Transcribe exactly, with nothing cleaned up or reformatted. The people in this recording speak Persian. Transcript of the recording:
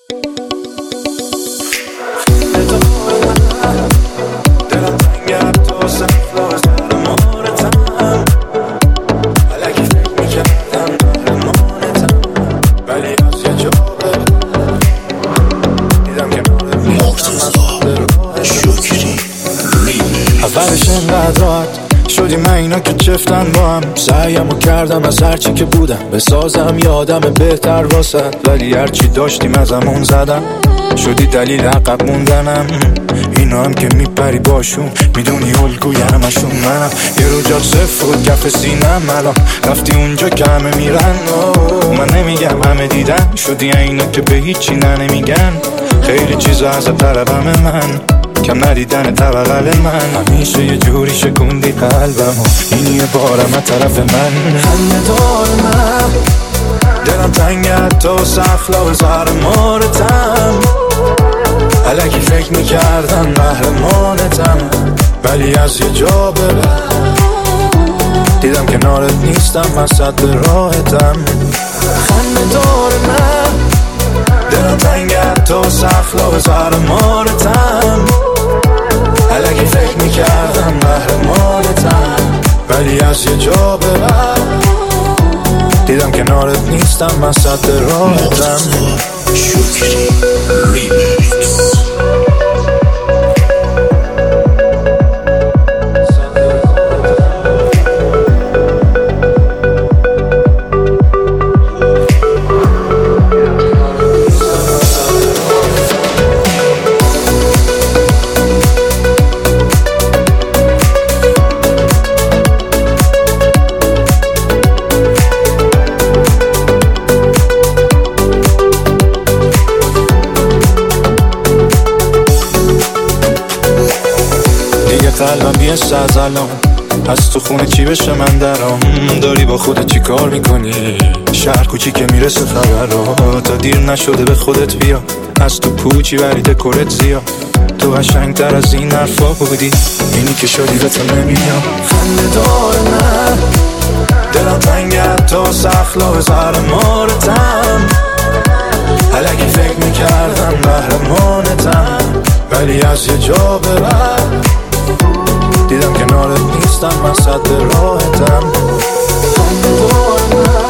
دلم تنگه تو سفلا زر مارتم علکی فکر میکردم قهرمانتم ولی از یه جا به دیدم که شکری اولش انقدر راحت شدی من اینا که چفتن با هم سعیمو کردم از هرچی که بودم بسازم یادم بهتر واسد ولی هرچی داشتیم از همون زدم شدی دلیل عقب موندنم اینا هم که میپری باشون میدونی الگوی همشون منم یه رو جات صفر بود کف سینم الان رفتی اونجا که همه میرن من نمیگم همه دیدن شدی اینا که به هیچی نه نمیگن خیلی چیزا از طلبم من کم ندیدن طبقل من همیشه یه جوری شکوندی قلبم و این یه بارم از طرف من خنده دار من دلم تنگه تو سخلا و زهر مارتم علکی فکر میکردم قهرمانتم ولی از یه جا به بعد دیدم کنارت نیستم من صد راحتم خنده دار من دلم تنگه تو سخلا و زهر مارتم علکی فکر میکردم قهرمانتم ولی از یه جا به بعد دیدم کنارت نیستم من صد راحتم شکری ریمیکس قلبم بیست از الان از تو خونه چی بشه من درام داری با خودت چی کار میکنی شهر کوچی که میرسه خبر را تا دیر نشده به خودت بیا از تو پوچی ولی دکورت زیاد تو قشنگتر از این حرفا بودی اینی که شدی به تو نمیام خنده دار من دلم تنگه تو سخلا و زهر مارتم علکی فکر میکردم قهرمانتم ولی از یه جا به بعد دیدم کنارت نیستم من صد راحتم خنده دار من